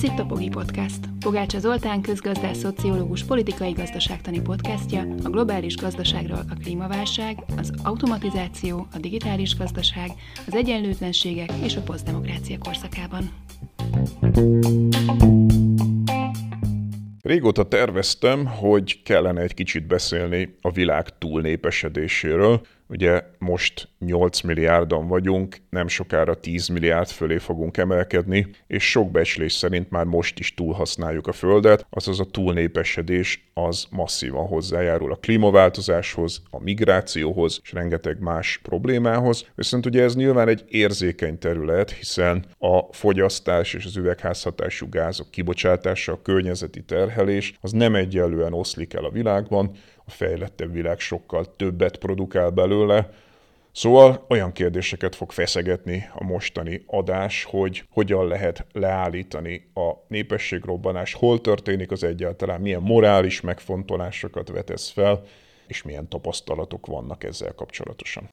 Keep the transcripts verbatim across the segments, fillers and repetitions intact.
itt a Pogi Podcast. Pogácsa Zoltán közgazdász, szociológus, politikai gazdaságtani podcastja a globális gazdaságról, a klímaválság, az automatizáció, a digitális gazdaság, az egyenlőtlenségek és a posztdemokrácia korszakában. Régóta terveztem, hogy kellene egy kicsit beszélni a világ túlnépesedéséről. Ugye most nyolc milliárdan vagyunk, nem sokára tíz milliárd fölé fogunk emelkedni, és sok becslés szerint már most is túlhasználjuk a Földet, azaz a túlnépesedés az masszívan hozzájárul a klímaváltozáshoz, a migrációhoz és rengeteg más problémához. Viszont ugye ez nyilván egy érzékeny terület, hiszen a fogyasztás és az üvegházhatású gázok kibocsátása, a környezeti terhelés az nem egyenlően oszlik el a világban, a fejlettebb világ sokkal többet produkál belőle. Szóval olyan kérdéseket fog feszegetni a mostani adás, hogy hogyan lehet leállítani a népességrobbanást, hol történik az egyáltalán, milyen morális megfontolásokat vet ez fel, és milyen tapasztalatok vannak ezzel kapcsolatosan.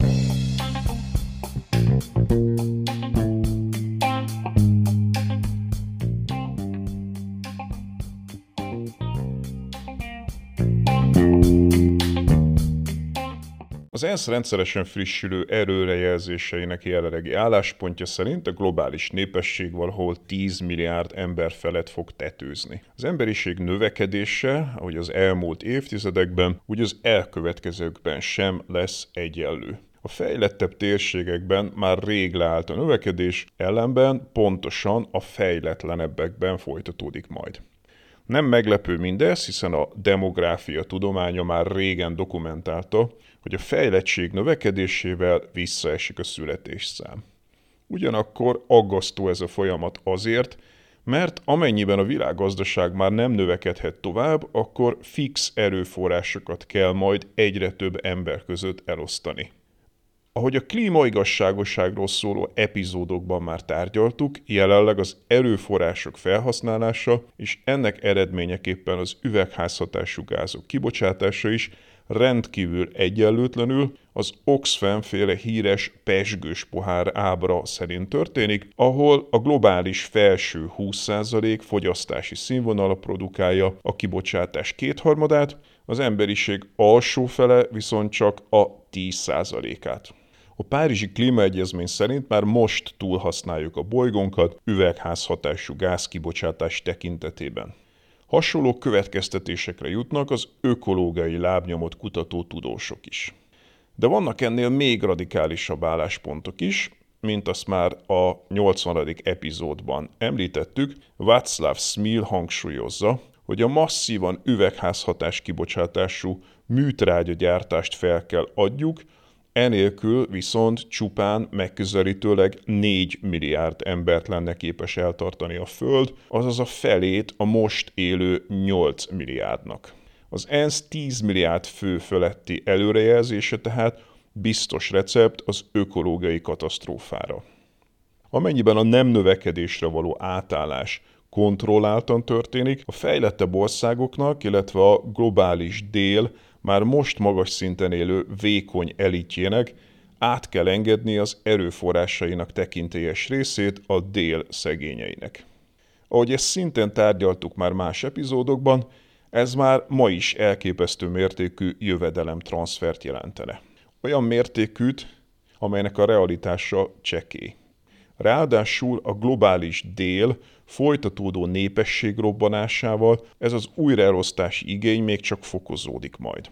Az ENSZ rendszeresen frissülő előrejelzéseinek jelenlegi álláspontja szerint a globális népesség valahol tíz milliárd ember felett fog tetőzni. Az emberiség növekedése, ahogy az elmúlt évtizedekben, úgy az elkövetkezőkben sem lesz egyenlő. A fejlettebb térségekben már rég leállt a növekedés, ellenben pontosan a fejletlenebbekben folytatódik majd. Nem meglepő mindez, hiszen a demográfia tudománya már régen dokumentálta, hogy a fejlettség növekedésével visszaesik a születésszám. Ugyanakkor aggasztó ez a folyamat azért, mert amennyiben a világgazdaság már nem növekedhet tovább, akkor fix erőforrásokat kell majd egyre több ember között elosztani. Ahogy a klímaigazságosságról szóló epizódokban már tárgyaltuk, jelenleg az erőforrások felhasználása és ennek eredményeképpen az üvegházhatású gázok kibocsátása is rendkívül egyenlőtlenül az Oxfam-féle híres pezsgős pohár ábra szerint történik, ahol a globális felső húsz százalék fogyasztási színvonala produkálja a kibocsátás kétharmadát, az emberiség alsó fele viszont csak a tíz százalékát. A Párizsi Klímaegyezmény szerint már most túlhasználjuk a bolygónkat üvegházhatású gázkibocsátás tekintetében. Hasonló következtetésekre jutnak az ökológiai lábnyomot kutató tudósok is. De vannak ennél még radikálisabb álláspontok is, mint azt már a nyolcvanadik epizódban említettük, Václav Smil hangsúlyozza, hogy a masszívan üvegházhatás kibocsátású műtrágyagyártást fel kell adjuk, enélkül viszont csupán megközelítőleg négy milliárd embert lenne képes eltartani a Föld, azaz a felét a most élő nyolc milliárdnak. Az ENSZ tíz milliárd fő feletti előrejelzése tehát biztos recept az ökológiai katasztrófára. Amennyiben a nem növekedésre való átállás kontrolláltan történik, a fejlettebb országoknak, illetve a globális dél már most magas szinten élő vékony elitjének át kell engedni az erőforrásainak tekintélyes részét a dél szegényeinek. Ahogy ezt szintén tárgyaltuk már más epizódokban, ez már ma is elképesztő mértékű jövedelemtranszfert jelentene. Olyan mértékűt, amelynek a realitása csekély. Ráadásul a globális dél folytatódó népességrobbanásával ez az újraelosztási igény még csak fokozódik majd.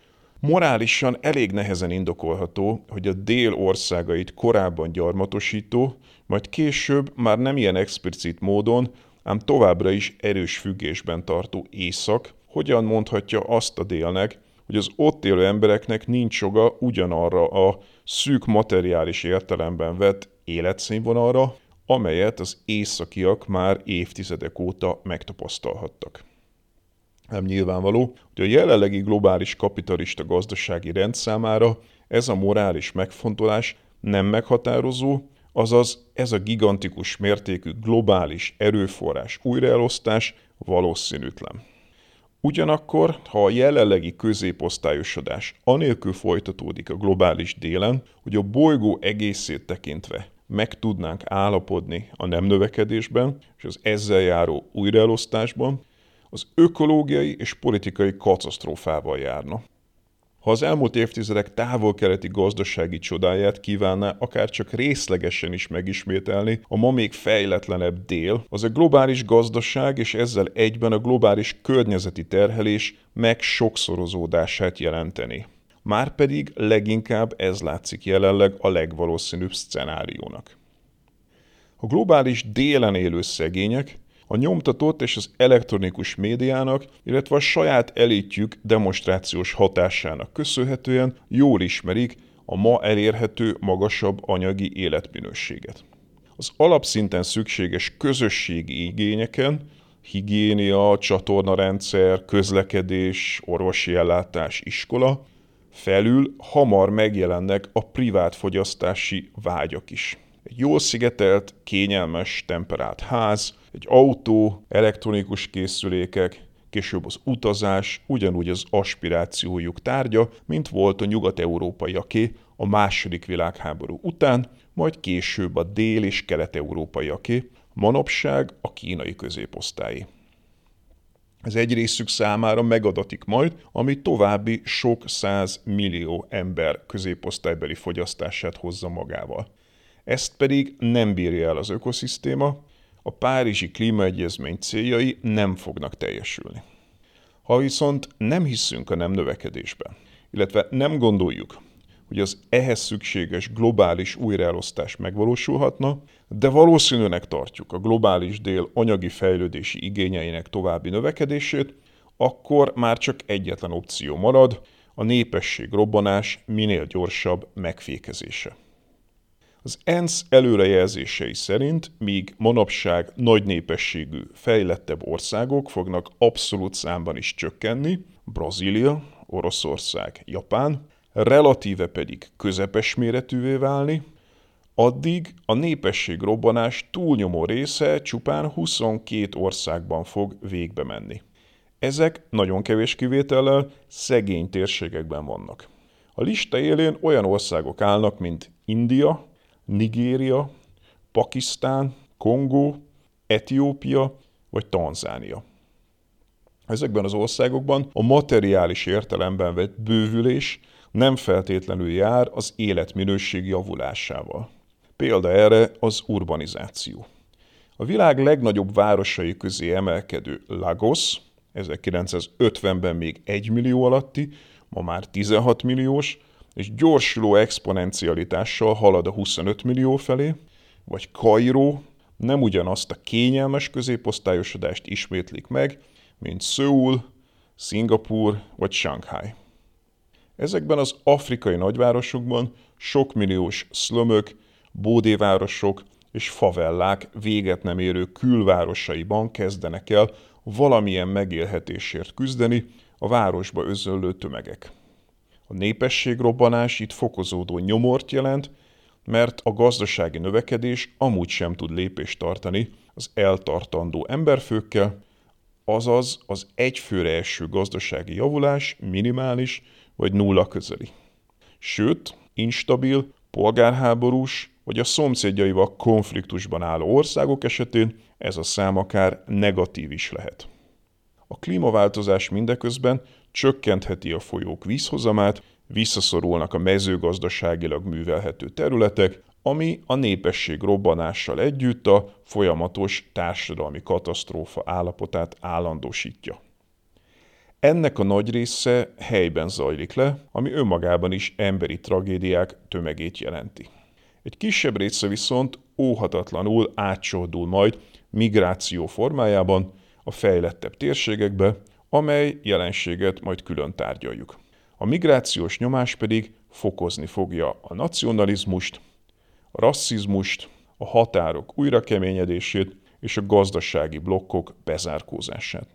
Morálisan elég nehezen indokolható, hogy a dél országait korábban gyarmatosító, majd később már nem ilyen explicit módon, ám továbbra is erős függésben tartó észak hogyan mondhatja azt a délnek, hogy az ott élő embereknek nincs joga ugyanarra a szűk materiális értelemben vett életszínvonalra, amelyet az északiak már évtizedek óta megtapasztalhattak. Ám nyilvánvaló, hogy a jelenlegi globális kapitalista gazdasági rend számára ez a morális megfontolás nem meghatározó, azaz ez a gigantikus mértékű globális erőforrás újraelosztás valószínűtlen. Ugyanakkor, ha a jelenlegi középosztályosodás anélkül folytatódik a globális délen, hogy a bolygó egészét tekintve meg tudnánk állapodni a nem növekedésben és az ezzel járó újraelosztásban, az ökológiai és politikai katasztrófával járna. Ha az elmúlt évtizedek távol-keleti gazdasági csodáját kívánná akár csak részlegesen is megismételni a ma még fejletlenebb dél, az a globális gazdaság és ezzel egyben a globális környezeti terhelés meg sokszorozódását jelenteni. Márpedig leginkább ez látszik jelenleg a legvalószínűbb szcenáriónak. A globális délen élő szegények a nyomtatott és az elektronikus médiának, illetve a saját elitjük demonstrációs hatásának köszönhetően jól ismerik a ma elérhető magasabb anyagi életminőséget. Az alapszinten szükséges közösségi igényeken, higiénia, csatornarendszer, közlekedés, orvosi ellátás, iskola, felül hamar megjelennek a privát fogyasztási vágyak is. Egy jól szigetelt, kényelmes, temperált ház, egy autó, elektronikus készülékek, később az utazás ugyanúgy az aspirációjuk tárgya, mint volt a nyugat-európaiaké a második világháború után, majd később a dél- és kelet-európaiaké, manapság a kínai középosztályi. Ez egy részük számára megadatik majd, ami további sok száz millió ember középosztálybeli fogyasztását hozza magával. Ezt pedig nem bírja el az ökoszisztéma, a Párizsi Klímaegyezmény céljai nem fognak teljesülni. Ha viszont nem hiszünk a nem növekedésben, illetve nem gondoljuk, hogy az ehhez szükséges globális újraelosztás megvalósulhatna, de valószínűnek tartjuk a globális dél anyagi fejlődési igényeinek további növekedését, akkor már csak egyetlen opció marad, a népesség robbanás minél gyorsabb megfékezése. Az ENSZ előrejelzései szerint, míg manapság nagy népességű, fejlettebb országok fognak abszolút számban is csökkenni, Brazília, Oroszország, Japán, relatíve pedig közepes méretűvé válni, addig a népesség robbanás túlnyomó része csupán huszonkét országban fog végbe menni. Ezek nagyon kevés kivétellel szegény térségekben vannak. A lista élén olyan országok állnak, mint India, Nigéria, Pakisztán, Kongó, Etiópia vagy Tanzánia. Ezekben az országokban a materiális értelemben vett bővülés nem feltétlenül jár az életminőség javulásával. Példa erre az urbanizáció. A világ legnagyobb városai közé emelkedő Lagos, ezerkilencszázötvenben még egy millió alatti, ma már tizenhat milliós, és gyorsuló exponencialitással halad a huszonöt millió felé, vagy Kairó nem ugyanazt a kényelmes középosztályosodást ismétlik meg, mint Szöul, Szingapúr vagy Shanghai. Ezekben az afrikai nagyvárosokban sokmilliós szlömök, bódévárosok és favellák véget nem érő külvárosaiban kezdenek el valamilyen megélhetésért küzdeni a városba özönlő tömegek. A népességrobbanás itt fokozódó nyomort jelent, mert a gazdasági növekedés amúgy sem tud lépést tartani az eltartandó emberfőkkel, azaz az egyfőre eső gazdasági javulás minimális vagy nulla közeli. Sőt, instabil, polgárháborús vagy a szomszédjaival konfliktusban álló országok esetén ez a szám akár negatív is lehet. A klímaváltozás mindeközben csökkentheti a folyók vízhozamát, visszaszorulnak a mezőgazdaságilag művelhető területek, ami a népesség robbanással együtt a folyamatos társadalmi katasztrófa állapotát állandósítja. Ennek a nagy része helyben zajlik le, ami önmagában is emberi tragédiák tömegét jelenti. Egy kisebb része viszont óhatatlanul átcsordul majd migráció formájában a fejlettebb térségekbe, amely jelenséget majd külön tárgyaljuk. A migrációs nyomás pedig fokozni fogja a nacionalizmust, a rasszizmust, a határok újrakeményedését és a gazdasági blokkok bezárkózását.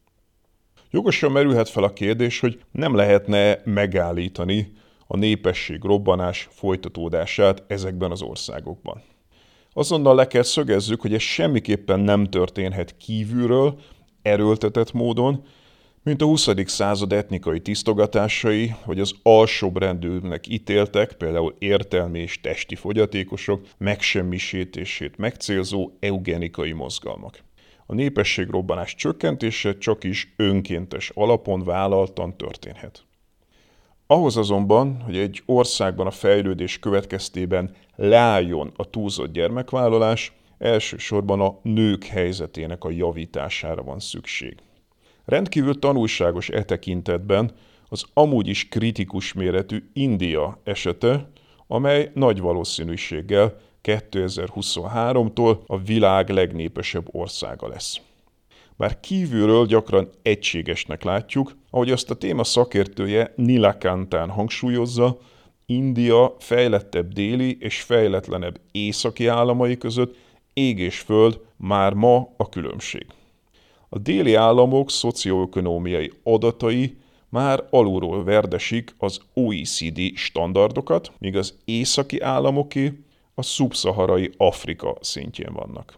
Jogosan merülhet fel a kérdés, hogy nem lehetne megállítani a népesség robbanás folytatódását ezekben az országokban. Azonnal le kell szögezzük, hogy ez semmiképpen nem történhet kívülről, erőltetett módon, mint a huszadik század etnikai tisztogatásai, vagy az alsóbbrendűnek ítéltek, például értelmi és testi fogyatékosok megsemmisítését megcélzó eugenikai mozgalmak. A népességrobbanás csökkentése csak is önkéntes alapon vállaltan történhet. Ahhoz azonban, hogy egy országban a fejlődés következtében leálljon a túlzott gyermekvállalás, elsősorban a nők helyzetének a javítására van szükség. Rendkívül tanulságos e tekintetben az amúgy is kritikus méretű India esete, amely nagy valószínűséggel kétezer-huszonháromtól a világ legnépesebb országa lesz. Bár kívülről gyakran egységesnek látjuk, ahogy azt a téma szakértője Nilakantán hangsúlyozza, India fejlettebb déli és fejletlenebb északi államai között ég és föld már ma a különbség. A déli államok szocioökonómiai adatai már alulról verdesik az o e cé dé standardokat, míg az északi államoké a szubszaharai Afrika szintjén vannak.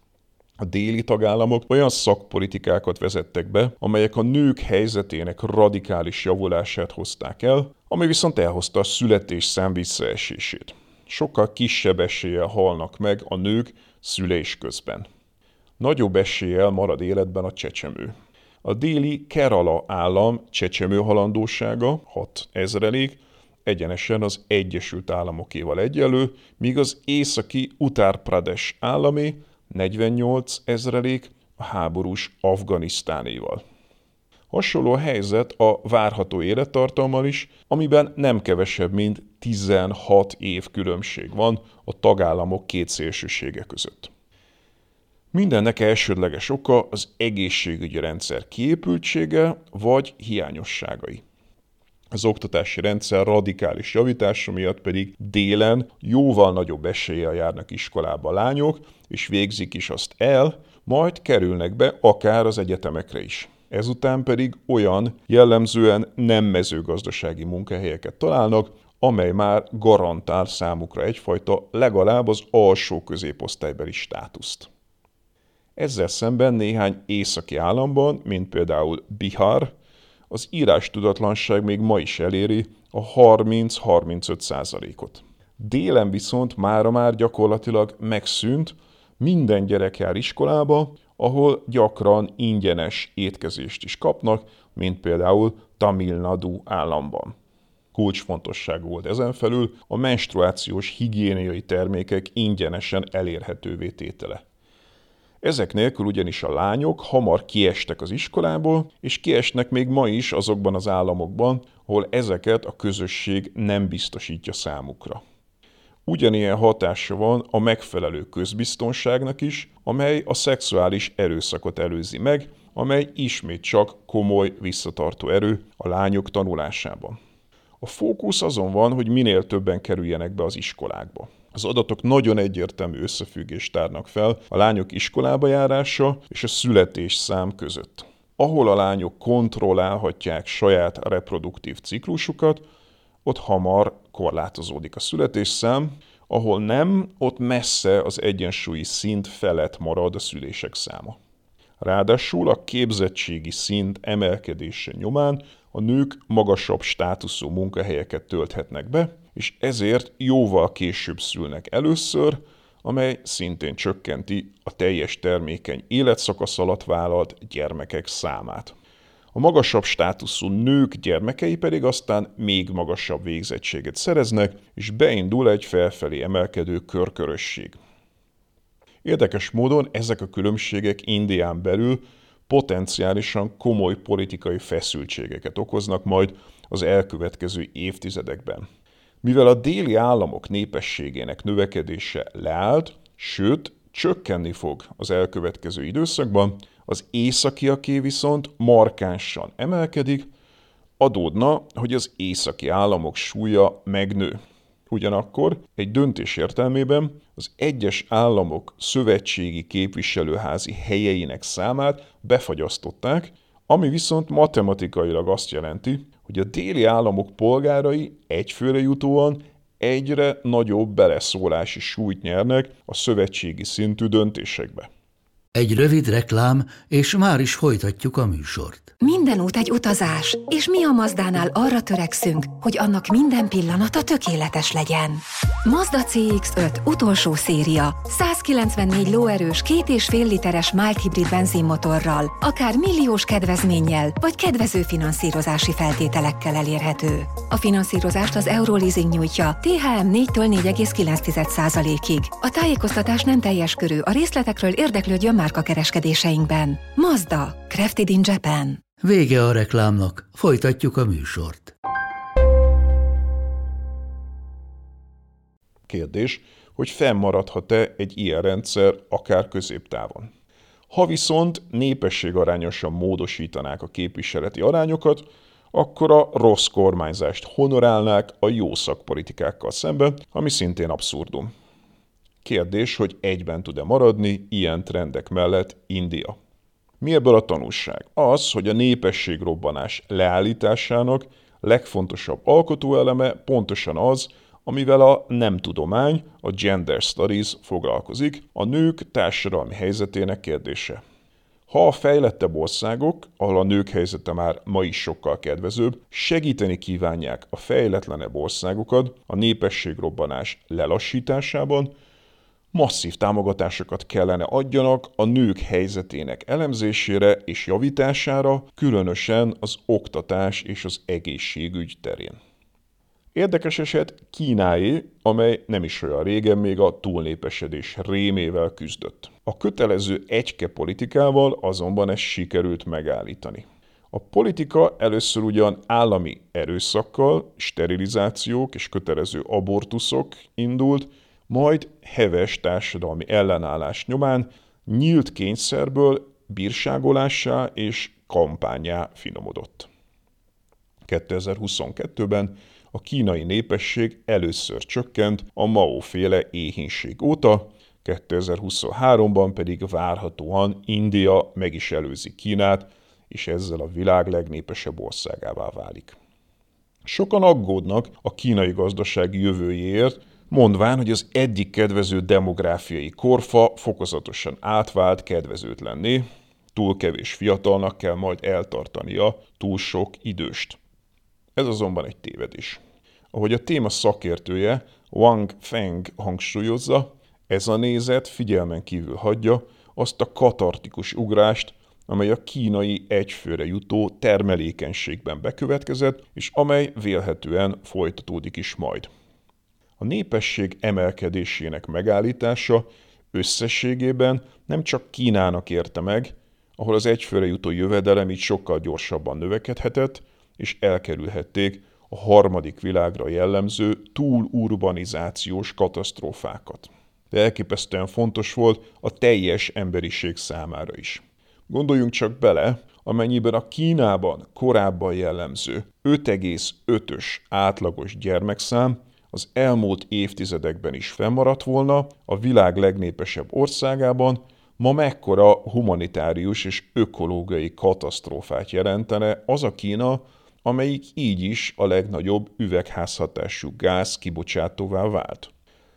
A déli tagállamok olyan szakpolitikákat vezettek be, amelyek a nők helyzetének radikális javulását hozták el, ami viszont elhozta a születésszám visszaesését. Sokkal kisebb eséllyel halnak meg a nők szülés közben. Nagyobb eséllyel marad életben a csecsemő. A déli Kerala állam csecsemő halandósága hat ezrelék, egyenesen az Egyesült Államokéval egyenlő, míg az északi Uttar Pradesh államé negyvennyolc ezrelék a háborús Afganisztánéval. Hasonló a helyzet a várható élettartammal is, amiben nem kevesebb, mint tizenhat év különbség van a tagállamok két szélsősége között. Mindennek elsődleges oka az egészségügyi rendszer kiépültsége vagy hiányosságai. Az oktatási rendszer radikális javítása miatt pedig délen jóval nagyobb eséllyel járnak iskolába a lányok, és végzik is azt el, majd kerülnek be akár az egyetemekre is. Ezután pedig olyan jellemzően nem mezőgazdasági munkahelyeket találnak, amely már garantál számukra egyfajta legalább az alsó középosztálybeli státuszt. Ezzel szemben néhány északi államban, mint például Bihar, az írástudatlanság még ma is eléri a harminc-harmincöt százalékot. Délen viszont mára már gyakorlatilag megszűnt, minden gyerek jár iskolába, ahol gyakran ingyenes étkezést is kapnak, mint például Tamil Nadu államban. Kulcsfontosságú volt ezen felül a menstruációs higiéniai termékek ingyenesen elérhetővé tétele. Ezek nélkül ugyanis a lányok hamar kiestek az iskolából, és kiesnek még ma is azokban az államokban, ahol ezeket a közösség nem biztosítja számukra. Ugyanilyen hatása van a megfelelő közbiztonságnak is, amely a szexuális erőszakot előzi meg, amely ismét csak komoly visszatartó erő a lányok tanulásában. A fókusz azon van, hogy minél többen kerüljenek be az iskolákba. Az adatok nagyon egyértelmű összefüggést tárnak fel a lányok iskolába járása és a születésszám között. Ahol a lányok kontrollálhatják saját reproduktív ciklusukat, ott hamar korlátozódik a születésszám, ahol nem, ott messze az egyensúlyi szint felett marad a szülések száma. Ráadásul a képzettségi szint emelkedése nyomán a nők magasabb státuszú munkahelyeket tölthetnek be, és ezért jóval később szülnek először, amely szintén csökkenti a teljes termékeny életszakasz alatt vállalt gyermekek számát. A magasabb státuszú nők gyermekei pedig aztán még magasabb végzettséget szereznek, és beindul egy felfelé emelkedő körkörösség. Érdekes módon ezek a különbségek Indián belül potenciálisan komoly politikai feszültségeket okoznak majd az elkövetkező évtizedekben. Mivel a déli államok népességének növekedése leállt, sőt, csökkenni fog az elkövetkező időszakban, az északiaké viszont markánsan emelkedik, adódna, hogy az északi államok súlya megnő. Ugyanakkor egy döntés értelmében az egyes államok szövetségi képviselőházi helyeinek számát befagyasztották, ami viszont matematikailag azt jelenti, hogy a déli államok polgárai egyfőre jutóan egyre nagyobb beleszólási súlyt nyernek a szövetségi szintű döntésekbe. Egy rövid reklám, és már is folytatjuk a műsort. Minden út egy utazás, és mi a Mazdánál arra törekszünk, hogy annak minden pillanata tökéletes legyen. Mazda cé iksz öt utolsó széria, százkilencvennégy lóerős, két és fél literes mild hibrid benzinmotorral, akár milliós kedvezménnyel, vagy kedvező finanszírozási feltételekkel elérhető. A finanszírozást az Euroleasing nyújtja té há em négytől négy egész kilenc százalékig. A tájékoztatás nem teljes körű, a részletekről érdeklődjön márkakereskedéseinkben. Mazda, crafted in Japan. Vége a reklámnak, folytatjuk a műsort. Kérdés, hogy fennmaradhat-e egy ilyen rendszer akár középtávon. Ha viszont népességarányosan módosítanák a képviseleti arányokat, akkor a rossz kormányzást honorálnák a jó szakpolitikákkal szemben, ami szintén abszurdum. Kérdés, hogy egyben tud-e maradni ilyen trendek mellett India. Mi ebből a tanulság? Az, hogy a népességrobbanás leállításának legfontosabb alkotóeleme pontosan az, amivel a nem tudomány, a gender studies foglalkozik, a nők társadalmi helyzetének kérdése. Ha a fejlettebb országok, ahol a nők helyzete már ma is sokkal kedvezőbb, segíteni kívánják a fejletlenebb országokat a népességrobbanás lelassításában, masszív támogatásokat kellene adjanak a nők helyzetének elemzésére és javítására, különösen az oktatás és az egészségügy terén. Érdekes eset Kínáé, amely nem is olyan régen még a túlnépesedés rémével küzdött. A kötelező egyke politikával azonban ezt sikerült megállítani. A politika először ugyan állami erőszakkal, sterilizációk és kötelező abortuszok indult, majd heves társadalmi ellenállás nyomán nyílt kényszerből bírságolássá és kampányá finomodott. kétezer-huszonkettőben a kínai népesség először csökkent a Mao-féle éhínség óta, kétezer-huszonháromban pedig várhatóan India meg is előzi Kínát, és ezzel a világ legnépesebb országává válik. Sokan aggódnak a kínai gazdaság jövőjéért, mondván, hogy az eddig kedvező demográfiai korfa fokozatosan átvált kedvezőtlenné, túl kevés fiatalnak kell majd eltartania túl sok időst. Ez azonban egy tévedés. Ahogy a téma szakértője Wang Feng hangsúlyozza, ez a nézet figyelmen kívül hagyja azt a katartikus ugrást, amely a kínai egyfőre jutó termelékenységben bekövetkezett, és amely vélhetően folytatódik is majd. A népesség emelkedésének megállítása összességében nem csak Kínának érte meg, ahol az egyfőre jutó jövedelem így sokkal gyorsabban növekedhetett, és elkerülhették a harmadik világra jellemző túlurbanizációs katasztrófákat. De elképesztően fontos volt a teljes emberiség számára is. Gondoljunk csak bele, amennyiben a Kínában korábban jellemző öt egész ötös átlagos gyermekszám az elmúlt évtizedekben is fennmaradt volna, a világ legnépesebb országában ma mekkora humanitárius és ökológiai katasztrófát jelentene az a Kína, amelyik így is a legnagyobb üvegházhatású gáz kibocsátóvá vált.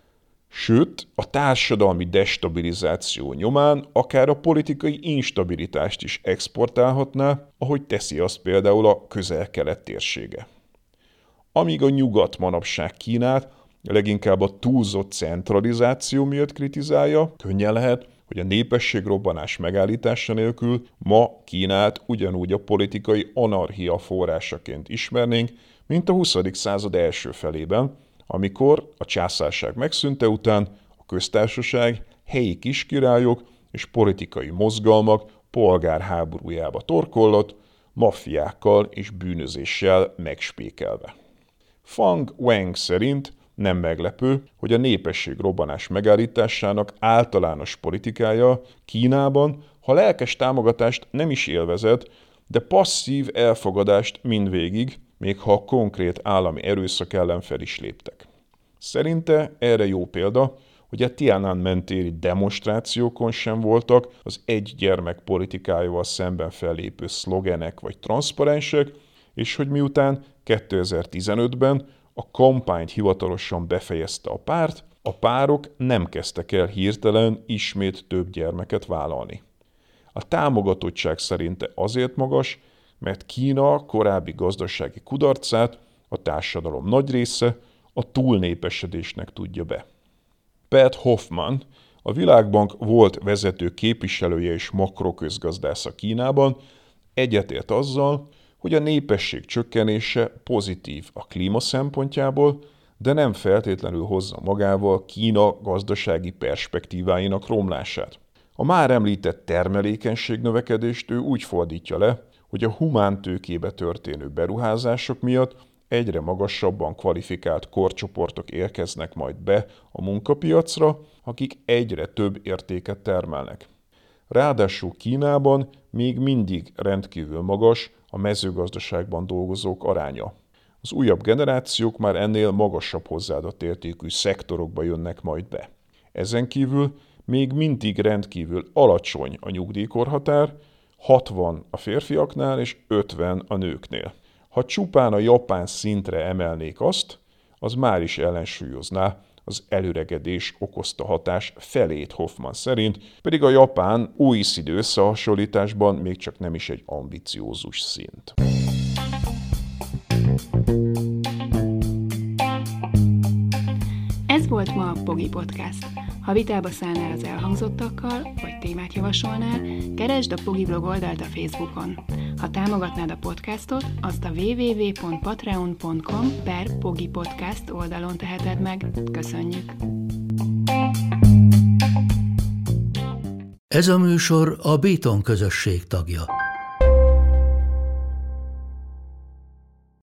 Sőt, a társadalmi destabilizáció nyomán akár a politikai instabilitást is exportálhatná, ahogy teszi azt például a Közel-Kelet térsége. Amíg a nyugat manapság Kínát leginkább a túlzott centralizáció miatt kritizálja, könnyen lehet, hogy a népességrobbanás megállítása nélkül ma Kínát ugyanúgy a politikai anarchia forrásaként ismernénk, mint a huszadik század első felében, amikor a császárság megszűnte után a köztársaság helyi kiskirályok és politikai mozgalmak polgárháborújába torkollott, maffiákkal és bűnözéssel megspékelve. Fang Wang szerint nem meglepő, hogy a népességrobbanás megállításának általános politikája Kínában, ha lelkes támogatást nem is élvezett, de passzív elfogadást mindvégig, még ha a konkrét állami erőszak ellen fel is léptek. Szerinte erre jó példa, hogy a Tiananmen téri demonstrációkon sem voltak az egy gyermek politikájával szemben fellépő szlogenek vagy transzparensek, és hogy miután kétezer-tizenötben a kampányt hivatalosan befejezte a párt, a párok nem kezdtek el hirtelen ismét több gyermeket vállalni. A támogatottság szerinte azért magas, mert Kína korábbi gazdasági kudarcát a társadalom nagy része a túlnépesedésnek tudja be. Pat Hoffman, a Világbank volt vezető képviselője és makroközgazdásza Kínában, egyetért azzal, hogy a népesség csökkenése pozitív a klíma szempontjából, de nem feltétlenül hozza magával Kína gazdasági perspektíváinak romlását. A már említett termelékenység növekedést ő úgy fordítja le, hogy a humántőkébe történő beruházások miatt egyre magasabban kvalifikált korcsoportok érkeznek majd be a munkapiacra, akik egyre több értéket termelnek. Ráadásul Kínában még mindig rendkívül magas a mezőgazdaságban dolgozók aránya. Az újabb generációk már ennél magasabb hozzáadott értékű szektorokba jönnek majd be. Ezen kívül még mindig rendkívül alacsony a nyugdíjkorhatár, hatvan a férfiaknál és ötven a nőknél. Ha csupán a japán szintre emelnék azt, az már is ellensúlyozná az előregedés okozta hatás felét Hoffman szerint, pedig a japán o e cé dé összehasonlításban még csak nem is egy ambiciózus szint. Ez volt ma a Pogi Podcast. Ha vitába szállnál az elhangzottakkal, vagy témát javasolnál, keresd a Pogi blog oldalt a Facebookon. Ha támogatnád a podcastot, azt a www.patreon.com per Pogi Podcast oldalon teheted meg. Köszönjük! Ez a műsor a Béton közösség tagja.